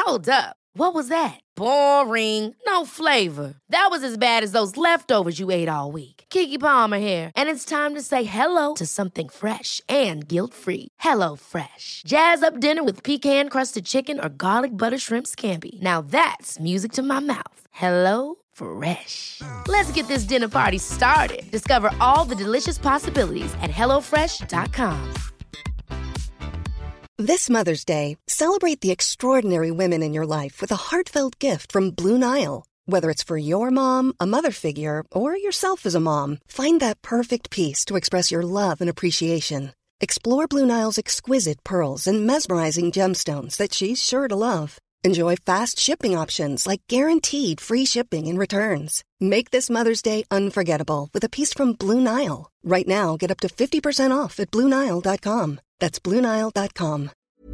Hold up. What was that? Boring. No flavor. That was as bad as those leftovers you ate all week. Keke Palmer here, and it's time to say hello to something fresh and guilt-free. Hello Fresh. Jazz up dinner with pecan-crusted chicken or garlic butter shrimp scampi. Now that's music to my mouth. Hello Fresh. Let's get this dinner party started. Discover all the delicious possibilities at hellofresh.com. This Mother's Day, celebrate the extraordinary women in your life with a heartfelt gift from Blue Nile. Whether it's for your mom, a mother figure, or yourself as a mom, find that perfect piece to express your love and appreciation. Explore Blue Nile's exquisite pearls and mesmerizing gemstones that she's sure to love. Enjoy fast shipping options like guaranteed free shipping and returns. Make this Mother's Day unforgettable with a piece from Blue Nile. Right now, get up to 50% off at BlueNile.com. That's BlueNile.com.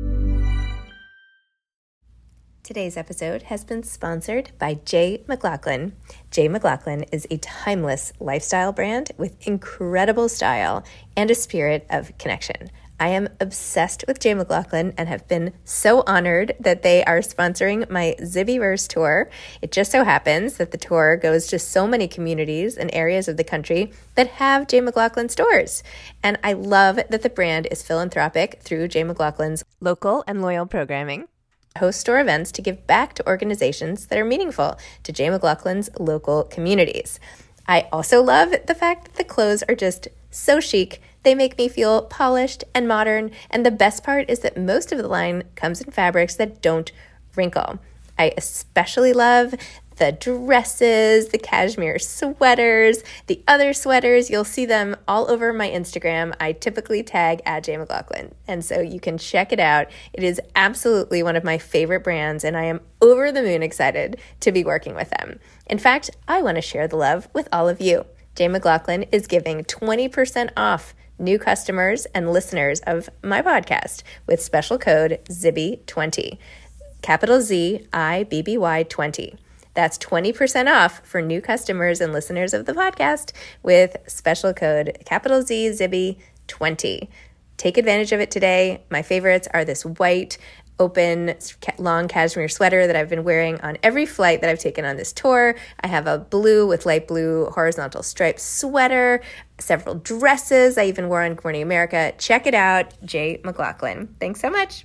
Today's episode has been sponsored by J. McLaughlin. J. McLaughlin is a timeless lifestyle brand with incredible style and a spirit of connection. I am obsessed with J. McLaughlin and have been so honored that they are sponsoring my Zibbyverse tour. It just so happens that the tour goes to so many communities and areas of the country that have J. McLaughlin stores. And I love that the brand is philanthropic through J. McLaughlin's local and loyal programming. Host store events to give back to organizations that are meaningful to J. McLaughlin's local communities. I also love the fact that the clothes are just so chic. They make me feel polished and modern, and the best part is that most of the line comes in fabrics that don't wrinkle. I especially love the dresses, the cashmere sweaters, the other sweaters. You'll see them all over my Instagram. I typically tag at J. McLaughlin, and so you can check it out. It is absolutely one of my favorite brands, and I am over the moon excited to be working with them. In fact, I want to share the love with all of you. J. McLaughlin is giving 20% off new customers and listeners of my podcast with special code ZIBBY20, capital ZIBBY 20. That's 20% off for new customers and listeners of the podcast with special code capital ZIBBY20. Take advantage of it today. My favorites are this white, open, long cashmere sweater that I've been wearing on every flight that I've taken on this tour. I have a blue with light blue horizontal striped sweater, several dresses I even wore on Good Morning America. Check it out, J. McLaughlin. Thanks so much.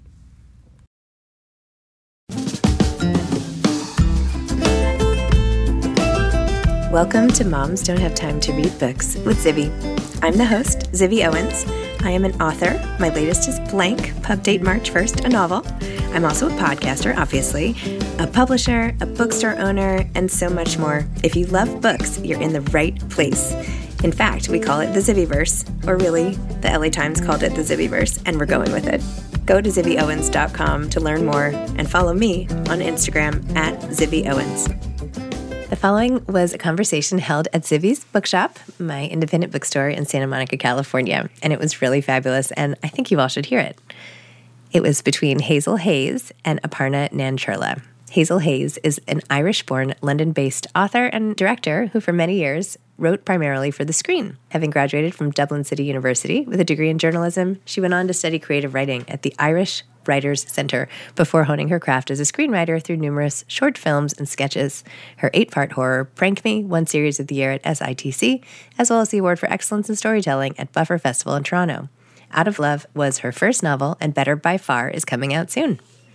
Welcome to Moms Don't Have Time to Read Books with Zibby. I'm the host, Zibby Owens. I am an author. My latest is Blank, pub date March 1st, a novel. I'm also a podcaster, obviously, a publisher, a bookstore owner, and so much more. If you love books, you're in the right place. In fact, we call it the Zibbyverse, or really, the LA Times called it the Zibbyverse, and we're going with it. Go to zibbyowens.com to learn more and follow me on Instagram at zibbyowens. The following was a conversation held at Zibby's Bookshop, my independent bookstore in Santa Monica, California, and it was really fabulous, and I think you all should hear it. It was between Hazel Hayes and Aparna Nancherla. Hazel Hayes is an Irish-born, London-based author and director who for many years wrote primarily for the screen. Having graduated from Dublin City University with a degree in journalism, she went on to study creative writing at the Irish Writers Center before honing her craft as a screenwriter through numerous short films and sketches. Her 8-part horror, Prank Me, won Series of the Year at SITC, as well as the Award for Excellence in Storytelling at Buffer Festival in Toronto. Out of Love was her first novel, and Better by Far is coming out soon.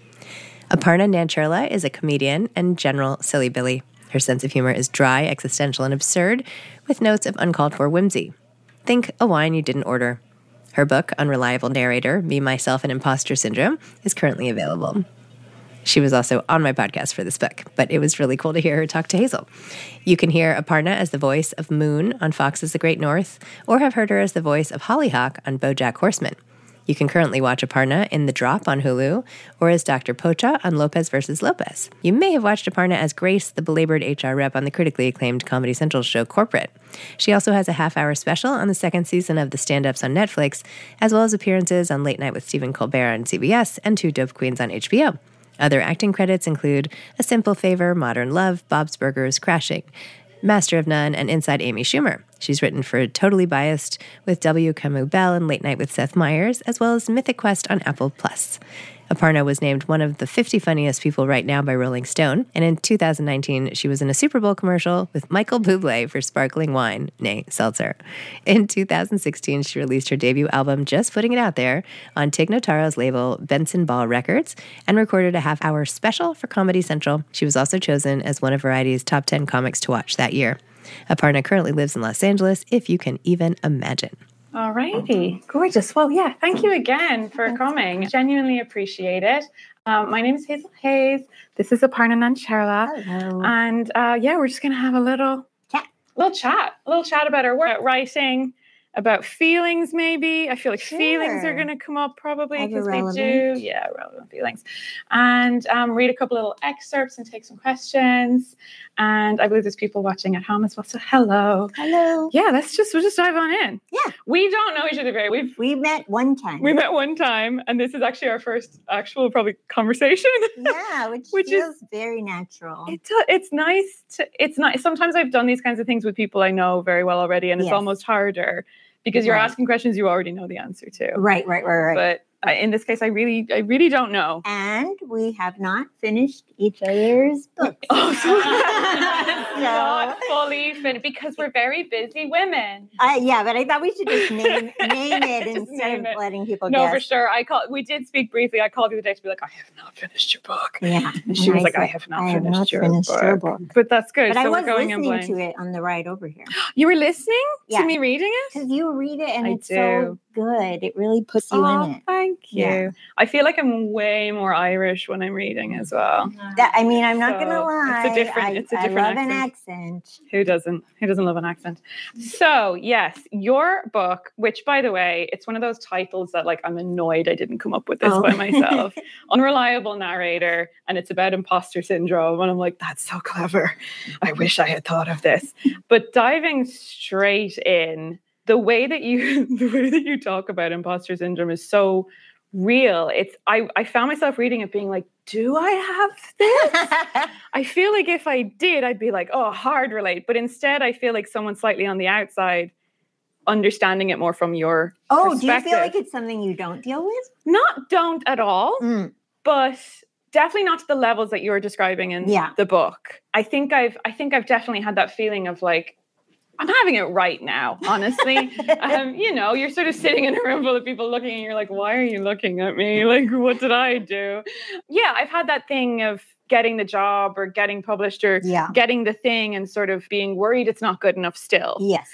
Aparna Nancherla is a comedian and general silly billy. Her sense of humor is dry, existential, and absurd, with notes of uncalled-for whimsy. Think A Wine You Didn't Order. Her book, Unreliable Narrator, Me, Myself, and Imposter Syndrome, is currently available. She was also on my podcast for this book, but it was really cool to hear her talk to Hazel. You can hear Aparna as the voice of Moon on Fox's The Great North, or have heard her as the voice of Hollyhock on BoJack Horseman. You can currently watch Aparna in The Drop on Hulu, or as Dr. Pocha on Lopez vs. Lopez. You may have watched Aparna as Grace, the belabored HR rep on the critically acclaimed Comedy Central show Corporate. She also has a half-hour special on the second season of The Stand-Ups on Netflix, as well as appearances on Late Night with Stephen Colbert on CBS and Two Dope Queens on HBO. Other acting credits include A Simple Favor, Modern Love, Bob's Burgers, Crashing, Master of None, and Inside Amy Schumer. She's written for Totally Biased with W. Kamau Bell and Late Night with Seth Meyers, as well as Mythic Quest on Apple+. Aparna was named one of the 50 funniest people right now by Rolling Stone, and in 2019, she was in a Super Bowl commercial with Michael Bublé for sparkling wine, nay, seltzer. In 2016, she released her debut album, Just Putting It Out There, on Tig Notaro's label, Benson Ball Records, and recorded a half-hour special for Comedy Central. She was also chosen as one of Variety's top 10 comics to watch that year. Aparna currently lives in Los Angeles, if you can even imagine. All righty. Gorgeous. Well, yeah, thank you again for coming. Genuinely appreciate it. My name is Hazel Hayes. This is Aparna Nancherla. Hello. And we're just going to have a little chat about our work, writing, about feelings maybe. I feel like feelings are going to come up probably because they do. Yeah, relevant feelings. And read a couple little excerpts and take some questions. And I believe there's people watching at home as well. So hello. Hello. Yeah, we'll just dive on in. Yeah. We don't know each other very. We met one time. We met one time, and this is actually our first actual probably conversation. Yeah, which feels very natural. It's nice. It's nice. Sometimes I've done these kinds of things with people I know very well already, and it's almost harder because you're asking questions you already know the answer to. Right. But in this case, I really don't know. And we have not finished each other's books. Not fully finished because we're very busy women. But I thought we should just name it instead of letting people guess. No, for sure. We did speak briefly. I called you the day to be like, I have not finished your book. Yeah. And she was like, I have not finished your book. But that's good. But so I was we're going listening to it on the ride over here. You were listening to me reading it? Because you read it and it's so good. It really puts you in it. Thank you. Yeah. I feel like I'm way more Irish when I'm reading as well. I'm not going to lie. It's a different I love an accent. Who doesn't love an accent? So, yes, your book, which, by the way, it's one of those titles that, like, I'm annoyed I didn't come up with this by myself. Unreliable narrator, and it's about imposter syndrome. And I'm like, that's so clever. I wish I had thought of this. But diving straight in, the way that you talk about imposter syndrome is so real. I found myself reading it being like, do I have this? I feel like if I did, I'd be like, oh, hard relate. But instead, I feel like someone slightly on the outside understanding it more from your perspective. Do you feel like it's something you don't deal with? Don't at all, but definitely not to the levels that you're describing in the book. I think I've definitely had that feeling of like, I'm having it right now, honestly. You're sort of sitting in a room full of people looking and you're like, why are you looking at me? Like, what did I do? Yeah, I've had that thing of getting the job or getting published or getting the thing and sort of being worried it's not good enough still. Yes.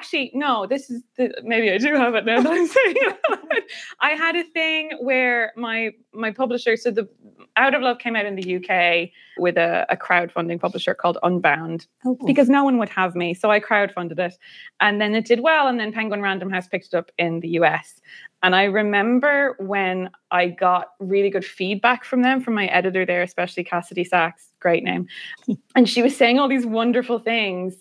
Maybe I do have it now that I'm saying it. I had a thing where my publisher, so the Out of Love came out in the UK with a crowdfunding publisher called Unbound because no one would have me. So I crowdfunded it and then it did well. And then Penguin Random House picked it up in the US. And I remember when I got really good feedback from them, from my editor there, especially Cassidy Sachs, great name. And she was saying all these wonderful things.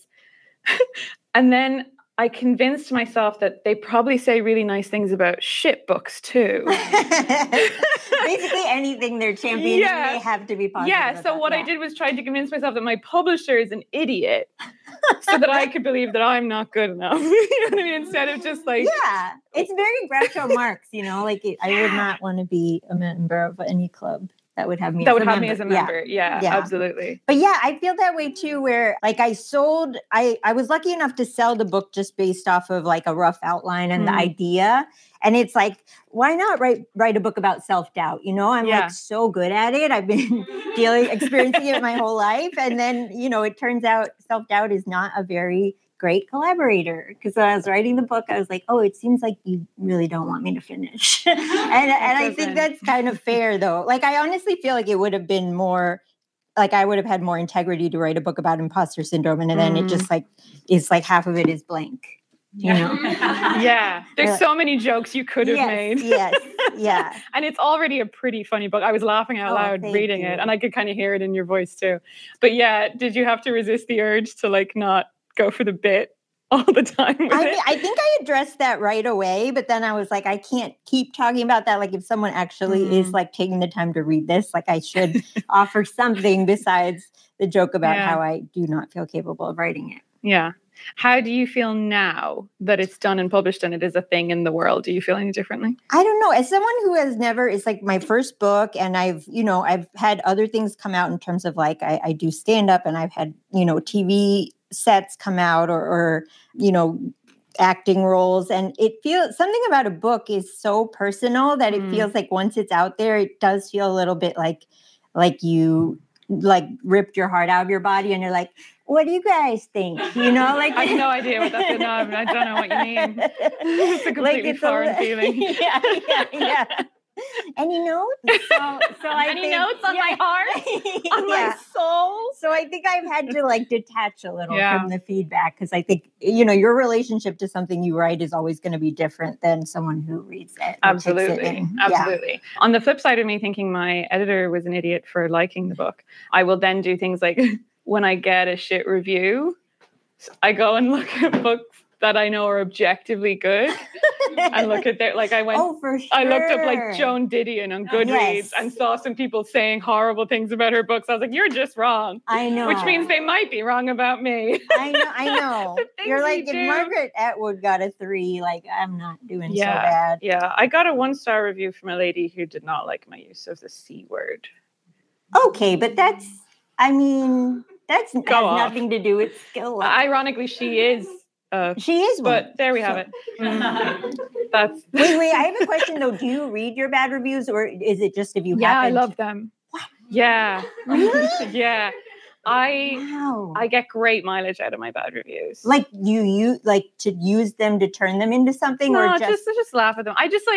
And then I convinced myself that they probably say really nice things about shit books too. Basically anything they're championing, they have to be positive. Yeah, so what I did was try to convince myself that my publisher is an idiot so that I could believe that I'm not good enough. You know what I mean? Instead of just like... Yeah, it's very Groucho Marx, I would not want to be a member of any club that would have me as a member. Yeah, absolutely. But yeah, I feel that way too, where like I was lucky enough to sell the book just based off of like a rough outline and the idea. And it's like, why not write a book about self-doubt? I'm like so good at it. I've been experiencing it my whole life. And then, it turns out self-doubt is not a very great collaborator. Because when I was writing the book, I was like, oh, it seems like you really don't want me to finish. and I think that's kind of fair, though. Like, I honestly feel like it would have been more, like I would have had more integrity to write a book about imposter syndrome. And then it just like, is like half of it is blank. Yeah. There's so many jokes you could have made. Yeah. And it's already a pretty funny book. I was laughing out loud reading it, and I could kind of hear it in your voice too. But yeah, did you have to resist the urge to like not go for the bit all the time with it? I think I addressed that right away, but then I was like, I can't keep talking about that. Like if someone actually is like taking the time to read this, like I should offer something besides the joke about how I do not feel capable of writing it. Yeah. How do you feel now that it's done and published and it is a thing in the world? Do you feel any differently? I don't know. As someone who has never, it's like my first book, and I've had other things come out in terms of like I do stand up, and I've had, TV sets come out or acting roles, and it feels something about a book is so personal that it feels like once it's out there, it does feel a little bit like you ripped your heart out of your body, and you're like, what do you guys think? Like I have no idea what that is. No, I don't know what you mean. It's a completely foreign feeling. Yeah. Any notes? So Any notes on my heart? On my soul? So I think I've had to detach a little from the feedback, because I think, your relationship to something you write is always going to be different than someone who reads it. Absolutely. Absolutely. Yeah. On the flip side of me thinking my editor was an idiot for liking the book, I will then do things like when I get a shit review, I go and look at books that I know are objectively good and look at their, for sure. I looked up Joan Didion on Goodreads and saw some people saying horrible things about her books. I was like, you're just wrong. I know. Which means they might be wrong about me. I know. You're like, if Margaret Atwood got a 3, I'm not doing so bad. Yeah. I got a 1-star review from a lady who did not like my use of the C word. Okay, but that has nothing to do with skill level. Ironically, she is. She is one. But there we have it. That's Wait, I have a question though. Do you read your bad reviews, or is it just if you Yeah, happen I love them. What? Yeah. Really? Yeah. I get great mileage out of my bad reviews. You to use them to turn them into something, no, or just laugh at them. I just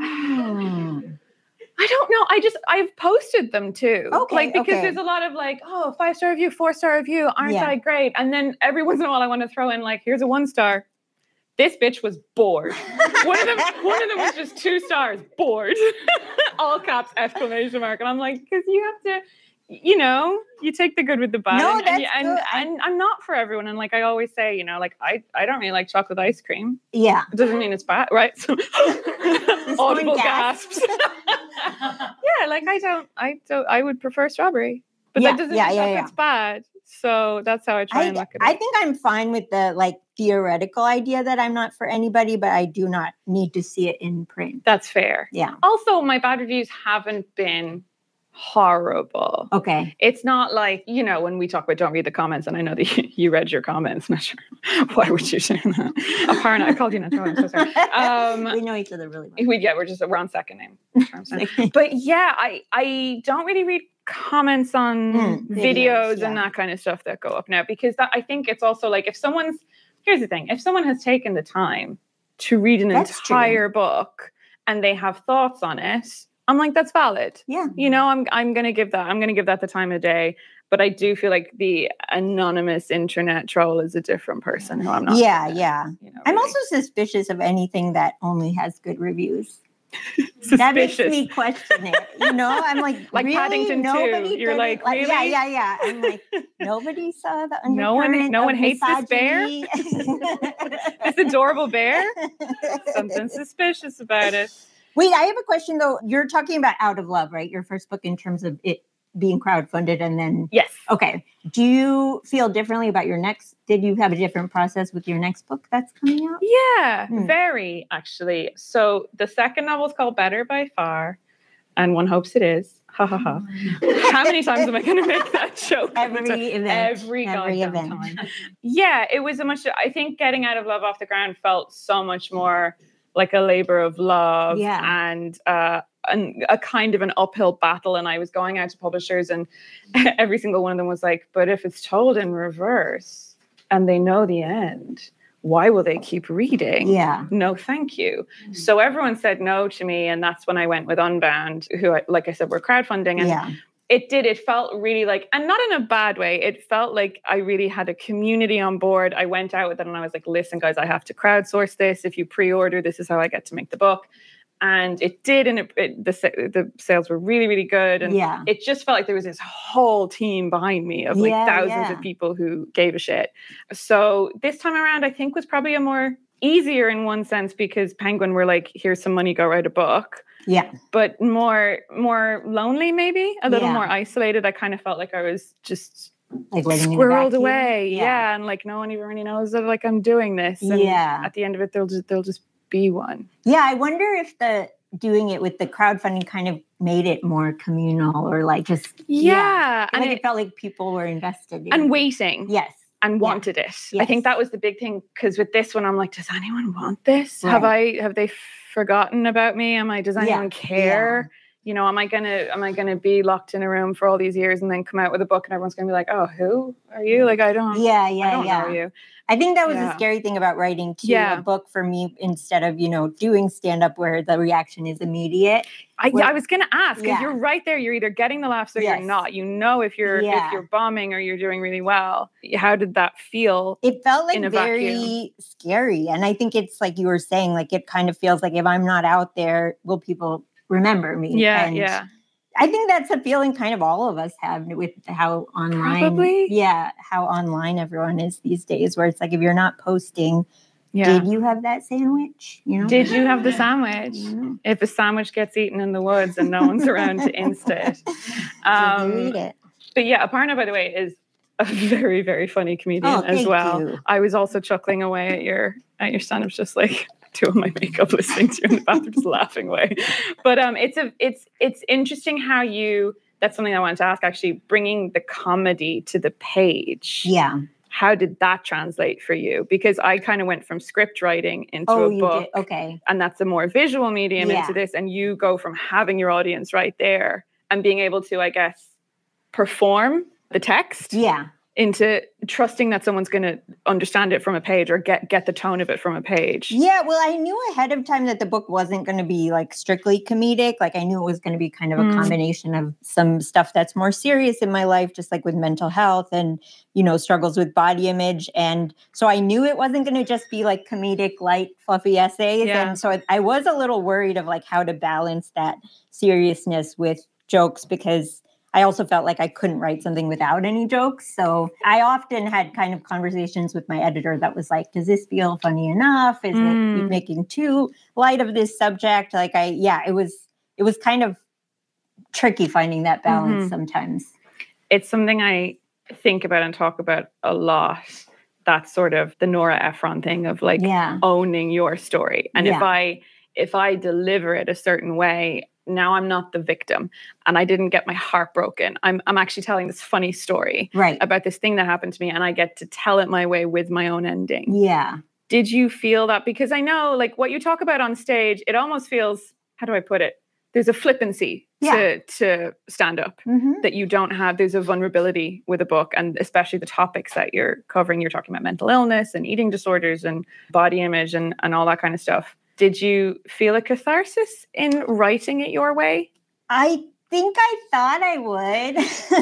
I don't know. I've posted them too. Okay. Because there's a lot of 5-star review, 4-star review. Aren't I great? And then every once in a while I want to throw in here's a 1-star. This bitch was bored. One of them was just 2 stars, bored. All caps, exclamation mark. And I'm like, because you have to, you take the good with the bad. No, that's good. And I'm not for everyone. And I always say, I don't really like chocolate ice cream. Yeah. It doesn't mean it's bad, right? So audible gasps. I would prefer strawberry. But that doesn't mean chocolate's bad. So that's how I try and look at it. I think I'm fine with the theoretical idea that I'm not for anybody, but I do not need to see it in print. That's fair. Yeah. Also, my bad reviews haven't been horrible. Okay. It's not when we talk about don't read the comments, and I know that you read your comments. Not sure. Why would you say that? Apparently, I called you not. I'm so sorry. We know each other really well. We're on second name terms. But yeah, I don't really read comments on videos and that kind of stuff that go up now, because I think it's also here's the thing, if someone has taken the time to read an entire book and they have thoughts on it, I'm like, that's valid. Yeah. I'm going to give that the time of day. But I do feel like the anonymous internet troll is a different person who I'm not. Yeah. Really. I'm also suspicious of anything that only has good reviews. Suspicious. That makes me question it. I'm like really? Paddington 2. You're like, really? Yeah. I'm like, nobody saw the undercurrent. No one hates misogyny. this bear. This adorable bear. Something suspicious about it. Wait, I have a question though. You're talking about Out of Love, right? Your first book in terms of it being crowdfunded, and then yes. Okay. Do you feel differently about your next? Did you have a different process with your next book that's coming out? Yeah, very actually. So the second novel is called Better by Far, and one hopes it is. Ha ha ha. How many times am I going to make that joke? Every goddamn time. Yeah, it was I think getting Out of Love off the ground felt so much more like a labor of love and a kind of an uphill battle. And I was going out to publishers, and every single one of them was like, but if it's told in reverse and they know the end, why will they keep reading? Yeah. No, thank you. So everyone said no to me. And that's when I went with Unbound, who, like I said, were crowdfunding. And it felt really and not in a bad way, it felt like I really had a community on board. I went out with it and I was like, listen, guys, I have to crowdsource this. If you pre-order, this is how I get to make the book. And it did, and the sales were really, really good. And it just felt like there was this whole team behind me of thousands of people who gave a shit. So this time around, I think was probably a more easier in one sense, because Penguin were like, here's some money, go write a book. Yeah. But more lonely, maybe a little more isolated. I kind of felt like I was just like living squirreled in a vacuum. away. Yeah. And like, no one even really knows that like I'm doing this. And at the end of it, they'll just be one. Yeah. I wonder if doing it with the crowdfunding kind of made it more communal or like just, and it felt like people were invested in and waiting. Yes. And wanted it. Yes. I think that was the big thing. Because with this one, I'm like, does anyone want this? Right. Have they forgotten about me? Does anyone care? You know, am I gonna be locked in a room for all these years and then come out with a book and everyone's gonna be like, oh, who are you? Like, I don't know you. I think that was the scary thing about writing too, a book for me, instead of, doing stand-up where the reaction is immediate. I was going to ask, if you're right there, you're either getting the laughs or you're not. You know, if you're bombing or you're doing really well. How did that feel? It felt like very vacuum? Scary. And I think it's like you were saying, like it kind of feels like if I'm not out there, will people remember me? Yeah. I think that's a feeling kind of all of us have with how online, how online everyone is these days, where it's like, if you're not posting, did you have that sandwich? Did you have the sandwich? If a sandwich gets eaten in the woods and no one's around to insta it. Did you eat it? But Aparna, by the way, is a very, very funny comedian as well. You. I was also chuckling away at your stand-ups, just like doing my makeup, listening to you in the bathroom, just laughing away. But it's interesting how that's something I wanted to ask, actually, bringing the comedy to the page. Yeah. How did that translate for you? Because I kind of went from script writing into a book. Did? Okay. And that's a more visual medium into this. And you go from having your audience right there and being able to, I guess, perform the text. Yeah. Into trusting that someone's going to understand it from a page or get the tone of it from a page. Yeah, well, I knew ahead of time that the book wasn't going to be like strictly comedic. Like I knew it was going to be kind of a combination of some stuff that's more serious in my life, just like with mental health and, struggles with body image. And so I knew it wasn't going to just be like comedic, light, fluffy essays. Yeah. And so I was a little worried of like how to balance that seriousness with jokes, because I also felt like I couldn't write something without any jokes. So I often had kind of conversations with my editor that was like, does this feel funny enough? Is it making too light of this subject? Like it was kind of tricky finding that balance sometimes. It's something I think about and talk about a lot. That's sort of the Nora Ephron thing of like owning your story. And if I deliver it a certain way, now I'm not the victim and I didn't get my heart broken. I'm actually telling this funny story about this thing that happened to me, and I get to tell it my way with my own ending. Yeah. Did you feel that? Because I know like what you talk about on stage, it almost feels, how do I put it? There's a flippancy to stand up that you don't have. There's a vulnerability with a book, and especially the topics that you're covering. You're talking about mental illness and eating disorders and body image and all that kind of stuff. Did you feel a catharsis in writing it your way? I think I thought I would.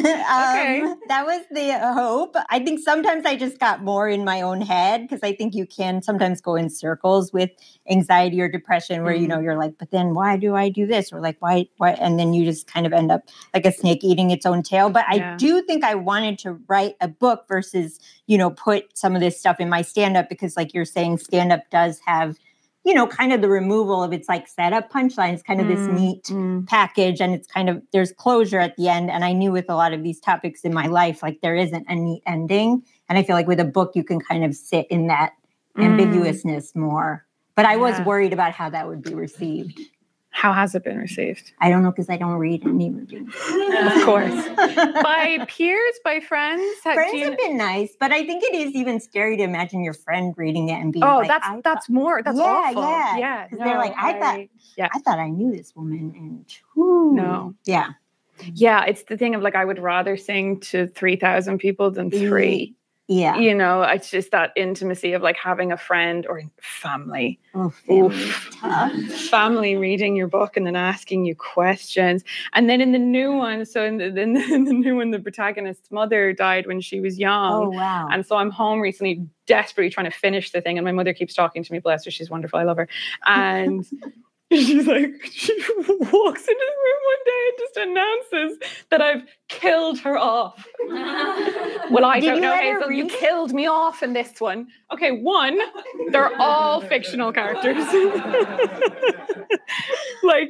Okay. That was the hope. I think sometimes I just got more in my own head, because I think you can sometimes go in circles with anxiety or depression where, you're like, but then why do I do this? Or like, why? And then you just kind of end up like a snake eating its own tail. But I do think I wanted to write a book versus, put some of this stuff in my stand-up, because like you're saying, stand-up does have kind of the removal of its like setup punchlines, kind of this neat package. And it's kind of, there's closure at the end. And I knew with a lot of these topics in my life, like there isn't a neat ending. And I feel like with a book, you can kind of sit in that ambiguousness more. But I was worried about how that would be received. How has it been received? I don't know, because I don't read any reviews. Of course. By peers, by friends? Friends have been nice, but I think it is even scary to imagine your friend reading it and being like, that's awful. Yeah. Because they're like, I thought I knew this woman, and no. Yeah. Yeah, it's the thing of like, I would rather sing to 3,000 people than 3. Yeah. It's just that intimacy of like having a friend or family. Oh, tough. Family reading your book and then asking you questions. And then in the new one, so in the new one, the protagonist's mother died when she was young. Oh, wow. And so I'm home recently, desperately trying to finish the thing. And my mother keeps talking to me, bless her, she's wonderful, I love her. And she's like, she walks into the room one day and just announces that I've killed her off. Well, I don't know, Hazel, you killed me off in this one. Okay, one, they're all fictional characters. Like,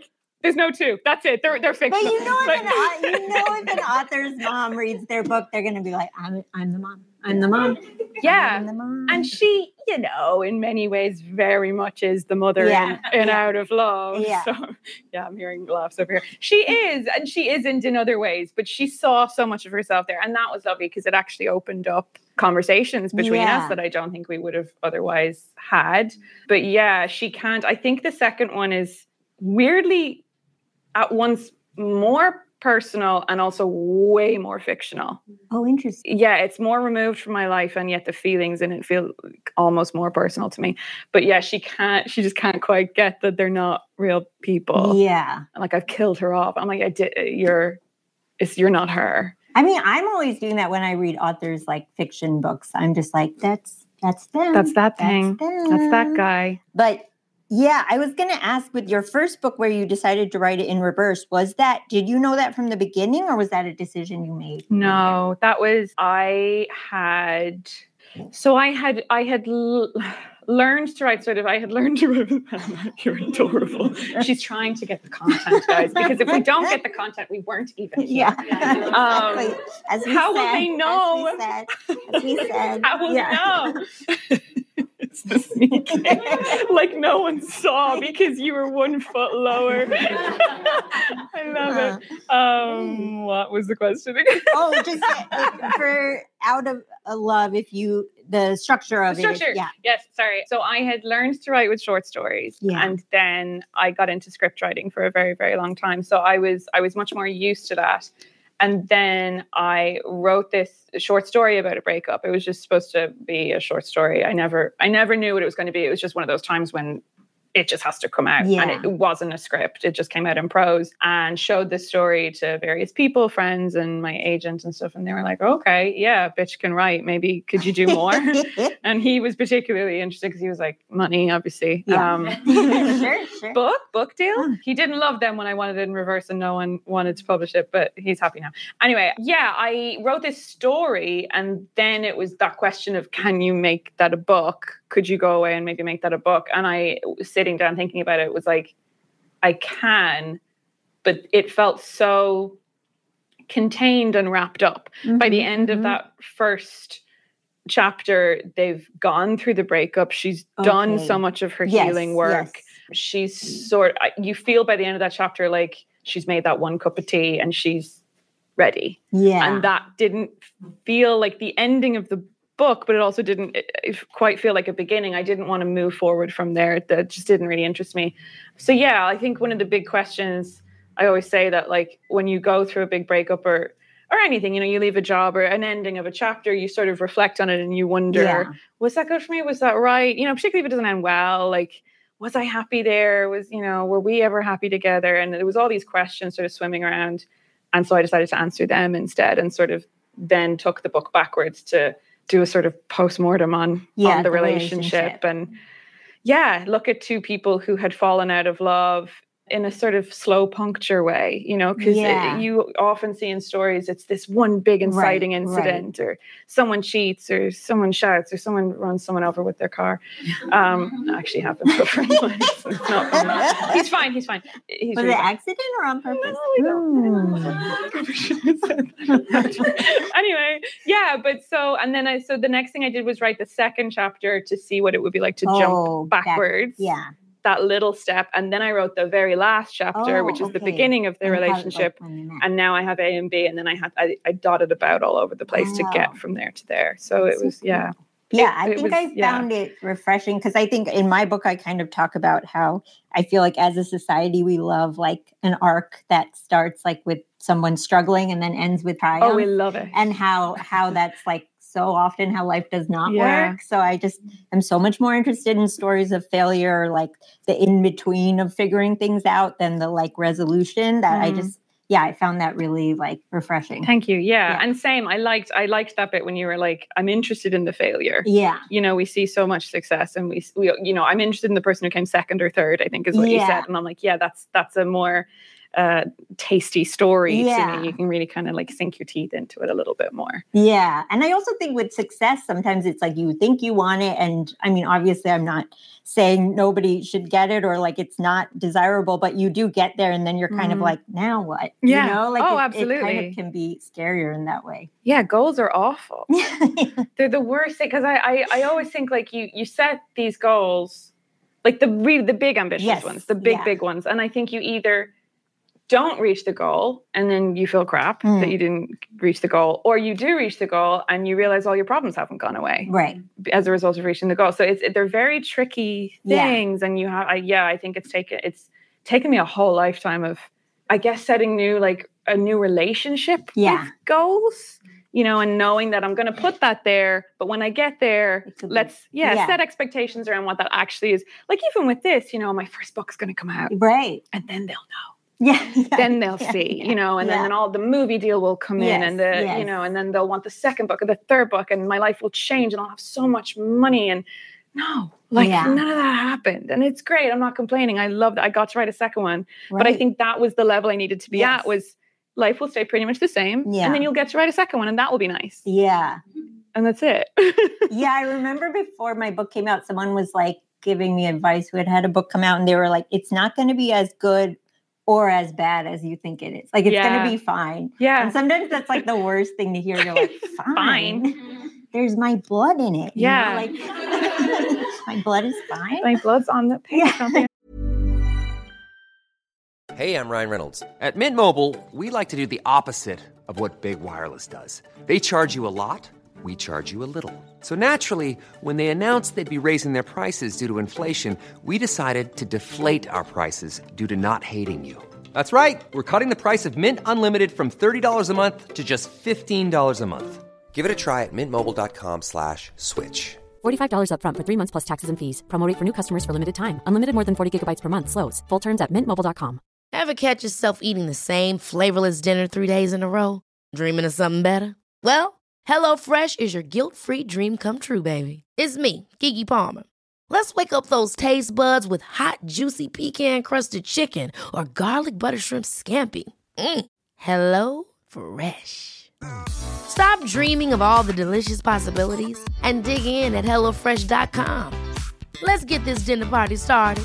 There's no two. That's it. They're fictional. But if an author's mom reads their book, they're going to be like, I'm the mom. I'm the mom. Yeah. I'm the mom. And she, in many ways very much is the mother in Out of Love. Yeah. So, I'm hearing laughs over here. She is, and she isn't in other ways, but she saw so much of herself there. And that was lovely because it actually opened up conversations between us that I don't think we would have otherwise had. But she can't. I think the second one is weirdly at once more personal and also way more fictional. Oh, interesting. Yeah, it's more removed from my life, and yet the feelings in it feel almost more personal to me. But she just can't quite get that they're not real people. Yeah. Like, I've killed her off. I'm like, you're not her. I mean, I'm always doing that when I read authors like fiction books. I'm just like, that's them. That's that thing. That's that guy. But I was going to ask, with your first book where you decided to write it in reverse, did you know that from the beginning, or was that a decision you made? No, that was, I had learned to write you're adorable. She's trying to get the content, guys, because if we don't get the content, we weren't even here. Exactly. How will they know? As we said. How will they know? It's the sneak. Like no one saw because you were 1 foot lower. I love it. What was the question again? Just for Out of Love, the structure of it. Yes, sorry. So I had learned to write with short stories, and then I got into script writing for a very, very long time. So I was much more used to that. And then I wrote this short story about a breakup. It was just supposed to be a short story. I never knew what it was going to be. It was just one of those times when it just has to come out. And it wasn't a script. It just came out in prose, and showed this story to various people, friends and my agent and stuff. And they were like, okay, yeah, bitch can write. Maybe could you do more? And he was particularly interested because he was like, money, obviously. Sure. Book deal. He didn't love them when I wanted it in reverse and no one wanted to publish it, but he's happy now. Anyway, I wrote this story, and then it was that question of, can you make that a book? Could you go away and maybe make that a book? And I was sitting down thinking about it, was like, I can, but it felt so contained and wrapped up. By the end of that first chapter, they've gone through the breakup. She's done so much of her healing work. She's you feel by the end of that chapter, like she's made that 1 cup of tea and she's ready. Yeah. And that didn't feel like the ending of the book, but it also didn't quite feel like a beginning. I didn't want to move forward from there. That just didn't really interest me. So I think one of the big questions, I always say that, like, when you go through a big breakup or anything, you leave a job or an ending of a chapter, you sort of reflect on it and you wonder, was that good for me? Was that right? Particularly if it doesn't end well, like, was I happy there? Were we ever happy together? And there was all these questions sort of swimming around. And so I decided to answer them instead, and sort of then took the book backwards to do a sort of postmortem on the relationship. And look at 2 people who had fallen out of love in a sort of slow puncture way, because you often see in stories, it's this one big inciting incident, or someone cheats, or someone shouts, or someone runs someone over with their car. Actually happens to a friend of mine. It's not funny. He's fine. Was it an accident or on purpose? No, we don't. Anyway, but and then so the next thing I did was write the second chapter to see what it would be like to jump backwards. That little step, and then I wrote the very last chapter, which is the beginning of the relationship, and now I have A and B, and then I dotted about all over the place to get from there to there. So it was I found it refreshing, because I think in my book I kind of talk about how I feel like as a society we love like an arc that starts like with someone struggling and then ends with triumph. Oh, we love it. And how that's like so often how life does not work. So I just am so much more interested in stories of failure, like the in-between of figuring things out, than the like resolution. That I found that really like refreshing. Thank you. Yeah. And same, I liked that bit when you were like, I'm interested in the failure. Yeah. We see so much success, and we I'm interested in the person who came second or third, I think is what you said. And I'm like, that's a more tasty story to me. You can really kind of like sink your teeth into it a little bit more. Yeah. And I also think with success, sometimes it's like you think you want it. And I mean, obviously, I'm not saying nobody should get it or like it's not desirable, but you do get there and then you're kind of like, now what? Yeah. You know, like absolutely. It kind of can be scarier in that way. Yeah, goals are awful. They're the worst thing because I always think like you set these goals, like the big ambitious ones, the big ones. And I think you either don't reach the goal and then you feel crap that you didn't reach the goal, or you do reach the goal and you realize all your problems haven't gone away as a result of reaching the goal. So they're very tricky things. And you have, I think it's taken me a whole lifetime of, I guess, setting a new relationship with goals, you know, and knowing that I'm going to put that there, but when I get there, let's set expectations around what that actually is. Like even with this, you know, my first book is going to come out. Right. And then they'll know. Then they'll see, you know, and then all the movie deal will come in and you know, and then they'll want the second book or the third book and my life will change and I'll have so much money. And none of that happened. And it's great. I'm not complaining. I loved it. I got to write a second one, but I think that was the level I needed to be at, was life will stay pretty much the same. And then you'll get to write a second one and that will be nice. Yeah. And that's it. I remember before my book came out, someone was like giving me advice who had a book come out and they were like, it's not going to be as good or as bad as you think it is. Like, it's going to be fine. Yeah. And sometimes that's like the worst thing to hear. You're like, fine. There's my blood in it. You know? Like, my blood is fine. My blood's on the page. Hey, I'm Ryan Reynolds. At Mint Mobile, we like to do the opposite of what Big Wireless does. They charge you a lot. We charge you a little. So naturally, when they announced they'd be raising their prices due to inflation, we decided to deflate our prices due to not hating you. That's right. We're cutting the price of Mint Unlimited from $30 a month to just $15 a month. Give it a try at mintmobile.com/switch. $45 up front for 3 months plus taxes and fees. Promo rate for new customers for limited time. Unlimited more than 40 gigabytes per month. Slows full terms at mintmobile.com. Ever catch yourself eating the same flavorless dinner 3 days in a row? Dreaming of something better? Well, HelloFresh is your guilt-free dream come true, baby. It's me, Keke Palmer. Let's wake up those taste buds with hot, juicy pecan-crusted chicken or garlic butter shrimp scampi. HelloFresh. Stop dreaming of all the delicious possibilities and dig in at HelloFresh.com. Let's get this dinner party started.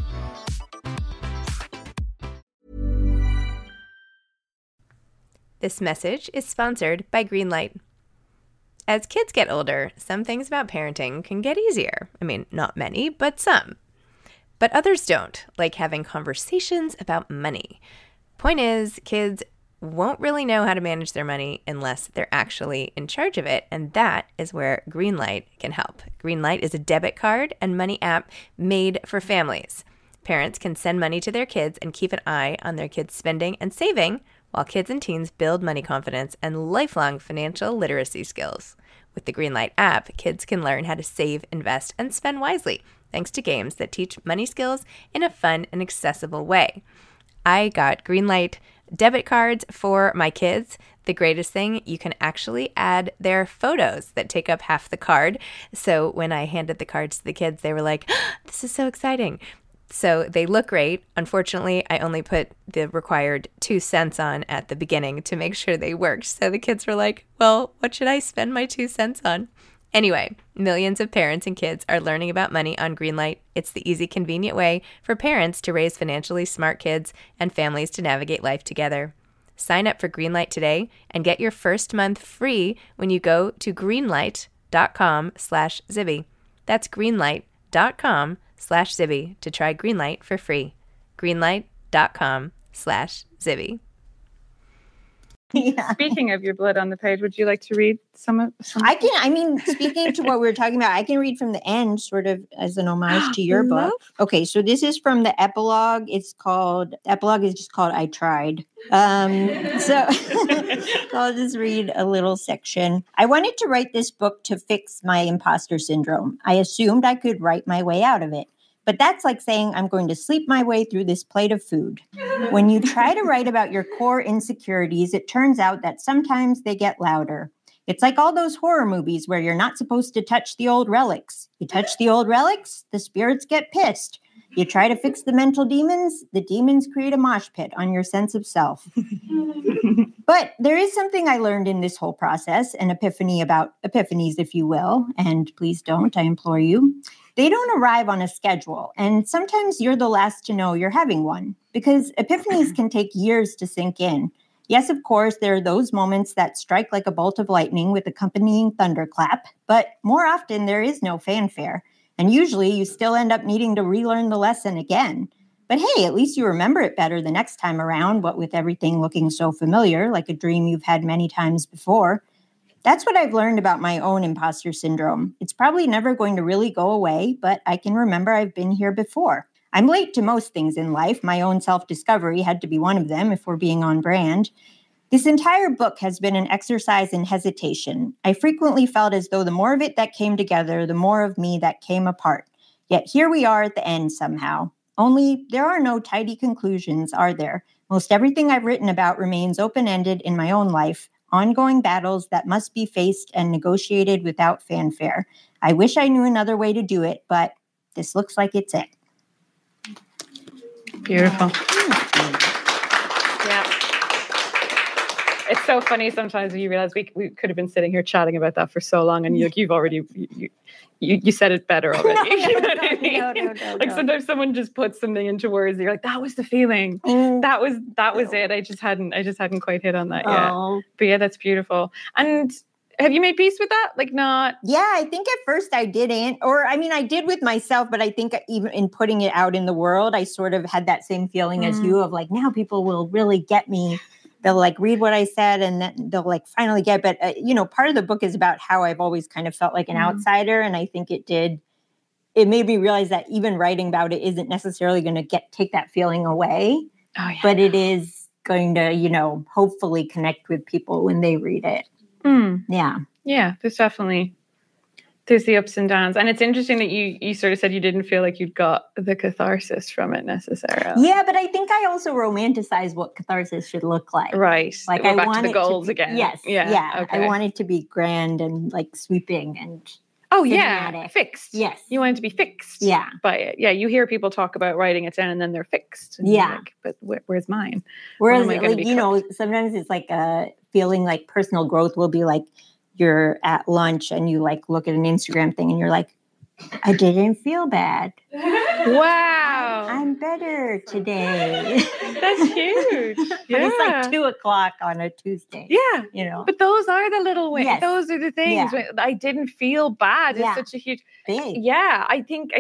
This message is sponsored by Greenlight. As kids get older, some things about parenting can get easier. I mean, not many, but some. But others don't, like having conversations about money. Point is, kids won't really know how to manage their money unless they're actually in charge of it, and that is where Greenlight can help. Greenlight is a debit card and money app made for families. Parents can send money to their kids and keep an eye on their kids' spending and saving, while kids and teens build money confidence and lifelong financial literacy skills. With the Greenlight app, kids can learn how to save, invest, and spend wisely, thanks to games that teach money skills in a fun and accessible way. I got Greenlight debit cards for my kids. The greatest thing, you can actually add their photos that take up half the card. So when I handed the cards to the kids, they were like, oh, this is so exciting. So they look great. Unfortunately, I only put the required 2 cents on at the beginning to make sure they worked. So the kids were like, well, what should I spend my 2 cents on? Anyway, millions of parents and kids are learning about money on Greenlight. It's the easy, convenient way for parents to raise financially smart kids and families to navigate life together. Sign up for Greenlight today and get your first month free when you go to greenlight.com/Zibby. That's greenlight.com/Zibby to try Greenlight for free. Greenlight.com/Zibby. Yeah. Speaking of your blood on the page, would you like to read some? Speaking to what we were talking about, I can read from the end, sort of as an homage to your book. Okay, so this is from the epilogue. Epilogue is just called I Tried. So I'll just read a little section. I wanted to write this book to fix my imposter syndrome. I assumed I could write my way out of it. But that's like saying I'm going to sleep my way through this plate of food. When you try to write about your core insecurities, it turns out that sometimes they get louder. It's like all those horror movies where you're not supposed to touch the old relics. You touch the old relics, the spirits get pissed. You try to fix the mental demons, the demons create a mosh pit on your sense of self. But there is something I learned in this whole process, an epiphany about epiphanies, if you will, and please don't, I implore you. They don't arrive on a schedule, and sometimes you're the last to know you're having one, because epiphanies can take years to sink in. Yes, of course, there are those moments that strike like a bolt of lightning with accompanying thunderclap, but more often there is no fanfare. And usually you still end up needing to relearn the lesson again. But hey, at least you remember it better the next time around, what with everything looking so familiar, like a dream you've had many times before. That's what I've learned about my own imposter syndrome. It's probably never going to really go away, but I can remember I've been here before. I'm late to most things in life. My own self-discovery had to be one of them if we're being on brand. This entire book has been an exercise in hesitation. I frequently felt as though the more of it that came together, the more of me that came apart. Yet here we are at the end somehow. Only there are no tidy conclusions, are there? Most everything I've written about remains open-ended in my own life, ongoing battles that must be faced and negotiated without fanfare. I wish I knew another way to do it, but this looks like it's it. Beautiful. Yeah. It's so funny sometimes when you realize we could have been sitting here chatting about that for so long, and you've already you said it better already. You know what I mean? No. Sometimes someone just puts something into words, and you're like, that was the feeling. That was it. I just hadn't quite hit on that yet. But yeah, that's beautiful. And have you made peace with that? Like not? Yeah, I think at first I didn't. Or, I mean, I did with myself, but I think even in putting it out in the world, I sort of had that same feeling as you of like, now people will really get me. They'll like read what I said and then they'll like finally get. But, part of the book is about how I've always kind of felt like an outsider. And I think it made me realize that even writing about it isn't necessarily going to take that feeling away. Oh, yeah. But it is going to, hopefully connect with people when they read it. Yeah. Yeah, there's the ups and downs. And it's interesting that you sort of said you didn't feel like you'd got the catharsis from it necessarily. Yeah, but I think I also romanticize what catharsis should look like. Right. Like we're back to the goals again. Yes. Yeah. Okay. I want it to be grand and like sweeping and cinematic. Fixed. Yes. You want it to be fixed. Yeah. By it. Yeah, you hear people talk about writing it down and then they're fixed. And yeah. Like, but where's mine? Whereas sometimes it's like a feeling like personal growth will be like you're at lunch and you like look at an Instagram thing and you're like, I didn't feel bad. Wow. I'm better today. That's huge. But it's like 2:00 on a Tuesday. Yeah. But those are the little wins. Yes. Those are the things. Yeah. I didn't feel bad. It's such a huge thing. Yeah. I think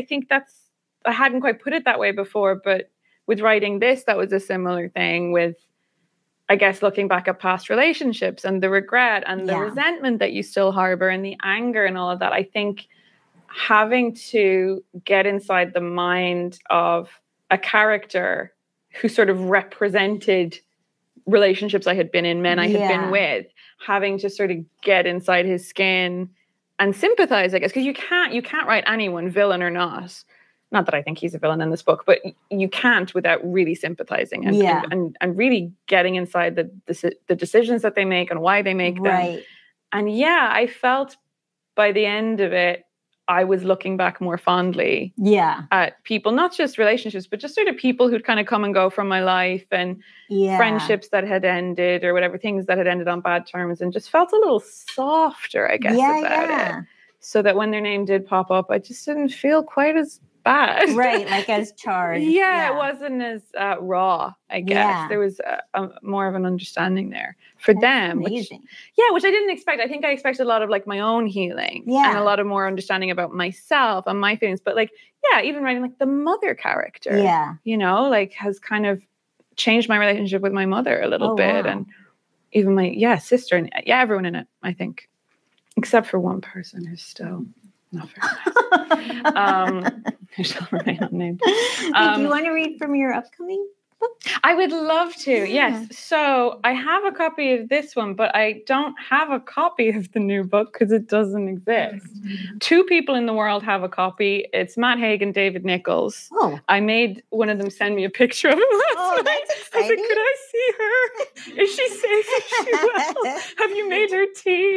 I hadn't quite put it that way before, but with writing this, that was a similar thing with, I guess, looking back at past relationships and the regret and the resentment that you still harbor and the anger and all of that. I think having to get inside the mind of a character who sort of represented relationships I had been in, men I had been with, having to sort of get inside his skin and sympathize, I guess, because you can't write anyone, villain or not that I think he's a villain in this book, but you can't without really sympathizing and really getting inside the decisions that they make and why they make them. Right. And I felt by the end of it, I was looking back more fondly at people, not just relationships, but just sort of people who'd kind of come and go from my life and friendships that had ended or whatever, things that had ended on bad terms, and just felt a little softer, I guess, about it. So that when their name did pop up, I just didn't feel quite as bad. Right, like as charged. It wasn't as raw, I guess. Yeah. There was more of an understanding there for them. Amazing. Which I didn't expect. I think I expected a lot of like my own healing and a lot of more understanding about myself and my feelings. But like, even writing like the mother character, like has kind of changed my relationship with my mother a little bit. Wow. And even my sister and everyone in it, I think, except for one person who's still not very nice. I shall remain unnamed. Do you want to read from your upcoming book? I would love to, yes. So I have a copy of this one, but I don't have a copy of the new book because it doesn't exist. Two people in the world have a copy. It's Matt Haig and David Nichols. Oh. I made one of them send me a picture of him last night. That's exciting. I said, could I see her? Is she safe? Is she well? Have you made her tea?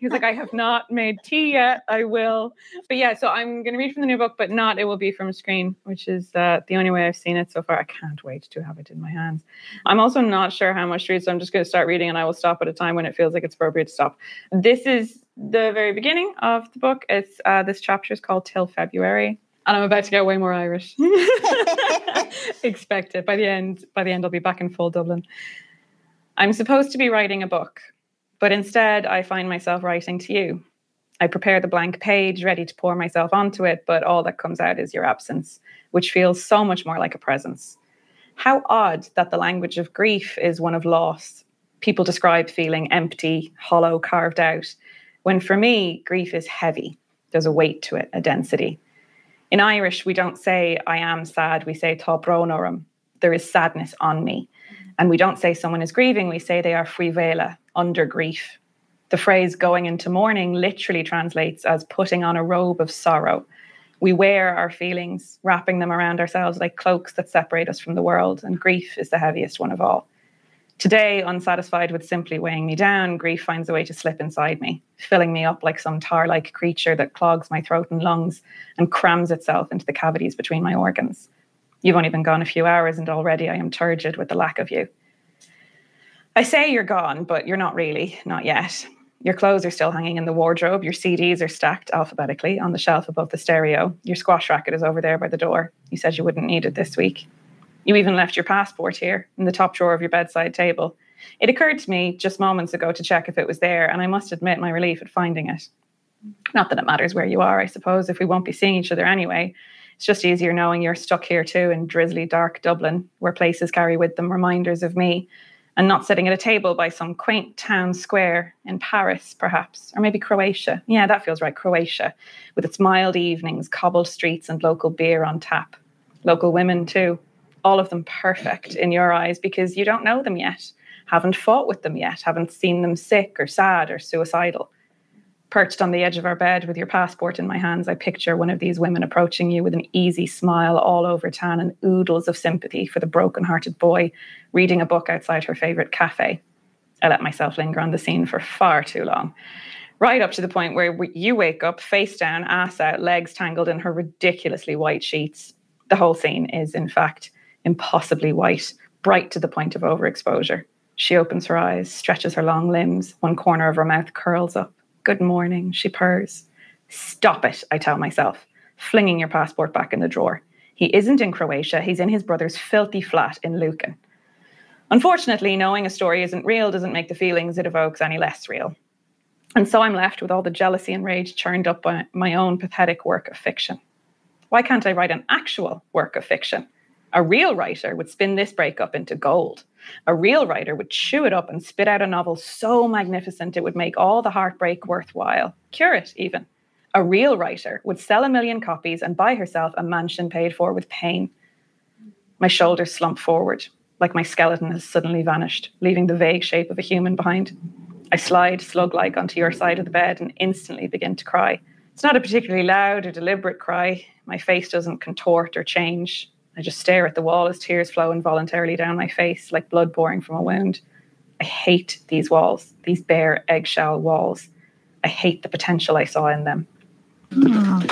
He's like, I have not made tea yet. I will. But yeah, so I'm going to read from the new book, but it will be from screen, which is the only way I've seen it so far. I can't wait to have it in my hands. I'm also not sure how much to read, so I'm just going to start reading and I will stop at a time when it feels like it's appropriate to stop. This is the very beginning of the book. It's this chapter is called Till February. And I'm about to get way more Irish. Expect it. By the end, I'll be back in full Dublin. I'm supposed to be writing a book, but instead I find myself writing to you. I prepare the blank page, ready to pour myself onto it, but all that comes out is your absence, which feels so much more like a presence. How odd that the language of grief is one of loss. People describe feeling empty, hollow, carved out, when for me, grief is heavy. There's a weight to it, a density. In Irish, we don't say, I am sad, we say, tá brón. There is sadness on me. And we don't say someone is grieving, we say they are fuivela, under grief. The phrase going into mourning literally translates as putting on a robe of sorrow. We wear our feelings, wrapping them around ourselves like cloaks that separate us from the world, and grief is the heaviest one of all. Today, unsatisfied with simply weighing me down, grief finds a way to slip inside me, filling me up like some tar-like creature that clogs my throat and lungs and crams itself into the cavities between my organs. You've only been gone a few hours and already I am turgid with the lack of you. I say you're gone, but you're not really, not yet. Your clothes are still hanging in the wardrobe. Your CDs are stacked alphabetically on the shelf above the stereo. Your squash racket is over there by the door. You said you wouldn't need it this week. You even left your passport here in the top drawer of your bedside table. It occurred to me just moments ago to check if it was there, and I must admit my relief at finding it. Not that it matters where you are, I suppose, if we won't be seeing each other anyway. It's just easier knowing you're stuck here too in drizzly, dark Dublin, where places carry with them reminders of me, and not sitting at a table by some quaint town square in Paris, perhaps, or maybe Croatia. Yeah, that feels right, Croatia, with its mild evenings, cobbled streets, and local beer on tap. Local women too. All of them perfect in your eyes because you don't know them yet, haven't fought with them yet, haven't seen them sick or sad or suicidal. Perched on the edge of our bed with your passport in my hands, I picture one of these women approaching you with an easy smile all over tan and oodles of sympathy for the broken-hearted boy reading a book outside her favourite cafe. I let myself linger on the scene for far too long, right up to the point where you wake up face down, ass out, legs tangled in her ridiculously white sheets. The whole scene is, in fact, impossibly white, bright to the point of overexposure. She opens her eyes, stretches her long limbs. One corner of her mouth curls up. Good morning, she purrs. Stop it, I tell myself, flinging your passport back in the drawer. He isn't in Croatia. He's in his brother's filthy flat in Lucan. Unfortunately, knowing a story isn't real doesn't make the feelings it evokes any less real. And so I'm left with all the jealousy and rage churned up by my own pathetic work of fiction. Why can't I write an actual work of fiction? A real writer would spin this breakup into gold. A real writer would chew it up and spit out a novel so magnificent it would make all the heartbreak worthwhile. Cure it, even. A real writer would sell 1 million copies and buy herself a mansion paid for with pain. My shoulders slump forward, like my skeleton has suddenly vanished, leaving the vague shape of a human behind. I slide slug-like onto your side of the bed and instantly begin to cry. It's not a particularly loud or deliberate cry. My face doesn't contort or change. I just stare at the wall as tears flow involuntarily down my face, like blood pouring from a wound. I hate these walls, these bare eggshell walls. I hate the potential I saw in them. Oh.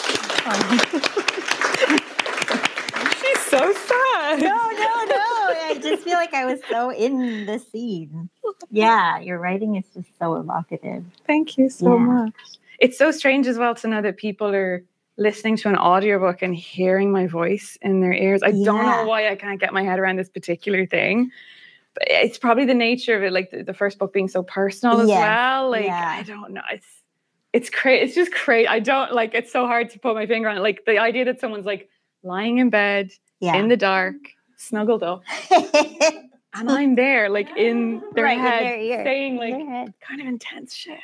She's so sad. No. I just feel like I was so in the scene. Yeah, your writing is just so evocative. Thank you so much. It's so strange as well to know that people are listening to an audiobook and hearing my voice in their ears. I don't know why I can't get my head around this particular thing. But it's probably the nature of it, like the first book being so personal as well. Like, I don't know. It's crazy. It's just crazy. I don't like, it's so hard to put my finger on it. Like the idea that someone's like lying in bed in the dark, snuggled up. And I'm there, like in their head, in saying like kind of intense shit.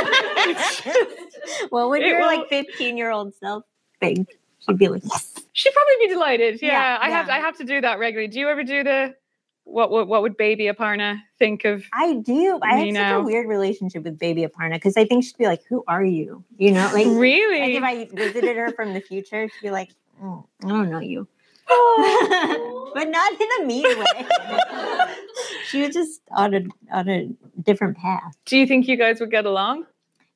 What would your like 15-year-old self think? She'd be like, yes. She'd probably be delighted. Yeah. I have to do that regularly. Do you ever do the what would baby Aparna think of? I do. I have such a weird relationship with baby Aparna because I think she'd be like, "Who are you?" You know, like really. Like if I visited her from the future, she'd be like, I don't know you. But not in a mean way. She was just on a different path. Do you think you guys would get along?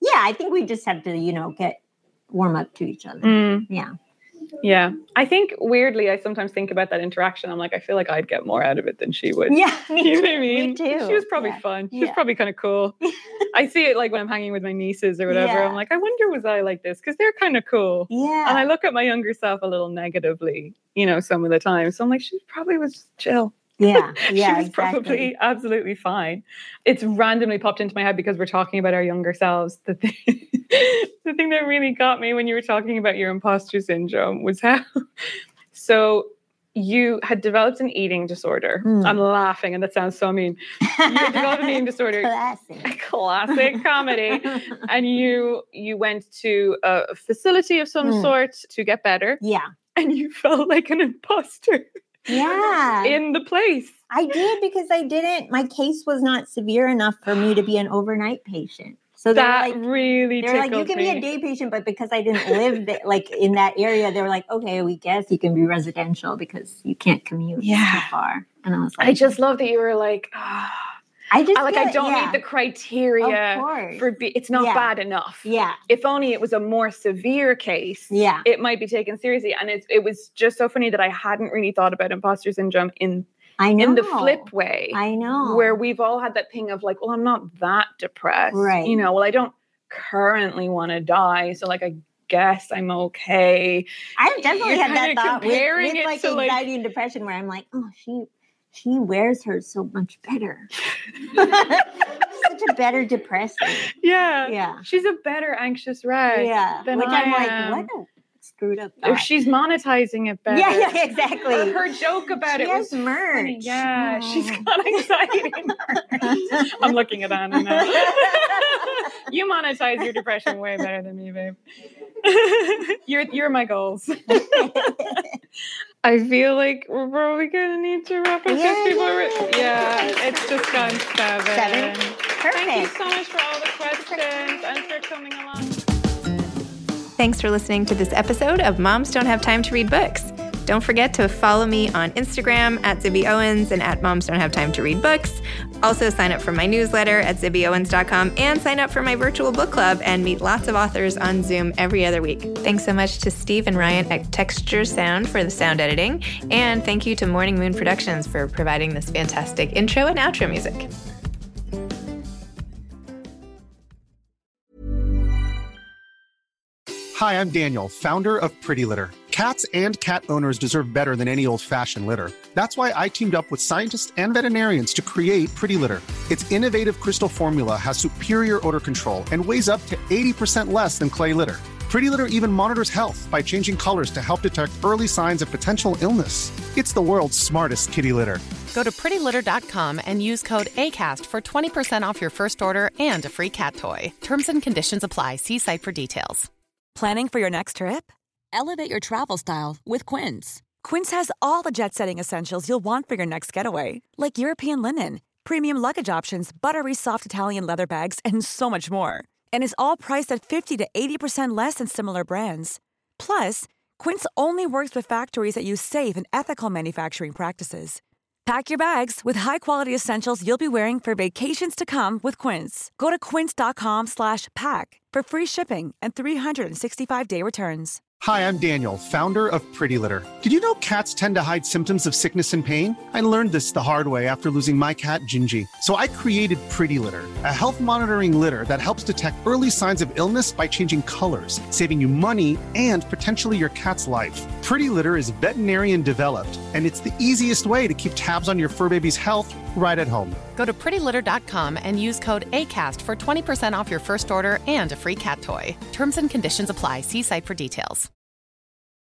I think we just have to, warm up to each other. Yeah. Yeah. I think weirdly, I sometimes think about that interaction. I'm like, I feel like I'd get more out of it than she would. Yeah. You know what I mean? Me too. She was probably fun. She was probably kind of cool. I see it like when I'm hanging with my nieces or whatever. I'm like, I wonder, was I like this? Because they're kind of cool. Yeah. And I look at my younger self a little negatively, some of the time. So I'm like, she probably was chill. Yeah. Yeah. She was probably absolutely fine. It's randomly popped into my head because we're talking about our younger selves. The thing that really got me when you were talking about your imposter syndrome was how so you had developed an eating disorder. I'm laughing, and that sounds so mean. You had developed an eating disorder. Classic comedy. And you went to a facility of some sort to get better. Yeah. And you felt like an imposter. Yeah. In the place. I did, because my case was not severe enough for me to be an overnight patient. So that really tickled me. They're like, you can be a day patient, but because I didn't live in that area, they were like, okay, we guess you can be residential because you can't commute too far. And I was like, I just love that you were like, I don't meet the criteria for it's not bad enough. Yeah. If only it was a more severe case, it might be taken seriously. And it was just so funny that I hadn't really thought about imposter syndrome in the flip way. I know. Where we've all had that ping of like, well, I'm not that depressed. Right. Well, I don't currently want to die. So like, I guess I'm okay. I've definitely had that thought with like to anxiety and depression, where I'm like, oh, she wears hers so much better. Such a better depressor. Yeah. Yeah. She's a better anxious wreck. Yeah. Than Which I'm like, what a screwed up thought. If she's monetizing it better. Yeah, exactly. Or her joke about it was merch. Funny. Yeah, she's got anxiety merch. I'm looking at Anna now. You monetize your depression way better than me, babe. You're my goals. I feel like we're probably gonna need to wrap up because people are. Yeah, it's just gone 7. Perfect. Thank you so much for all the questions and for coming along. Thanks for listening to this episode of Moms Don't Have Time to Read Books. Don't forget to follow me on Instagram at Zibby Owens and at Moms Don't Have Time to Read Books. Also sign up for my newsletter at zibbyowens.com and sign up for my virtual book club and meet lots of authors on Zoom every other week. Thanks so much to Steve and Ryan at Texture Sound for the sound editing. And thank you to Morning Moon Productions for providing this fantastic intro and outro music. Hi, I'm Daniel, founder of Pretty Litter. Cats and cat owners deserve better than any old-fashioned litter. That's why I teamed up with scientists and veterinarians to create Pretty Litter. Its innovative crystal formula has superior odor control and weighs up to 80% less than clay litter. Pretty Litter even monitors health by changing colors to help detect early signs of potential illness. It's the world's smartest kitty litter. Go to prettylitter.com and use code ACAST for 20% off your first order and a free cat toy. Terms and conditions apply. See site for details. Planning for your next trip? Elevate your travel style with Quince. Quince has all the jet-setting essentials you'll want for your next getaway, like European linen, premium luggage options, buttery soft Italian leather bags, and so much more. And is all priced at 50 to 80% less than similar brands. Plus, Quince only works with factories that use safe and ethical manufacturing practices. Pack your bags with high-quality essentials you'll be wearing for vacations to come with Quince. Go to quince.com/pack for free shipping and 365-day returns. Hi, I'm Daniel, founder of Pretty Litter. Did you know cats tend to hide symptoms of sickness and pain? I learned this the hard way after losing my cat, Gingy. So I created Pretty Litter, a health monitoring litter that helps detect early signs of illness by changing colors, saving you money and potentially your cat's life. Pretty Litter is veterinarian developed, and it's the easiest way to keep tabs on your fur baby's health right at home. Go to prettylitter.com and use code ACAST for 20% off your first order and a free cat toy. Terms and conditions apply. See site for details.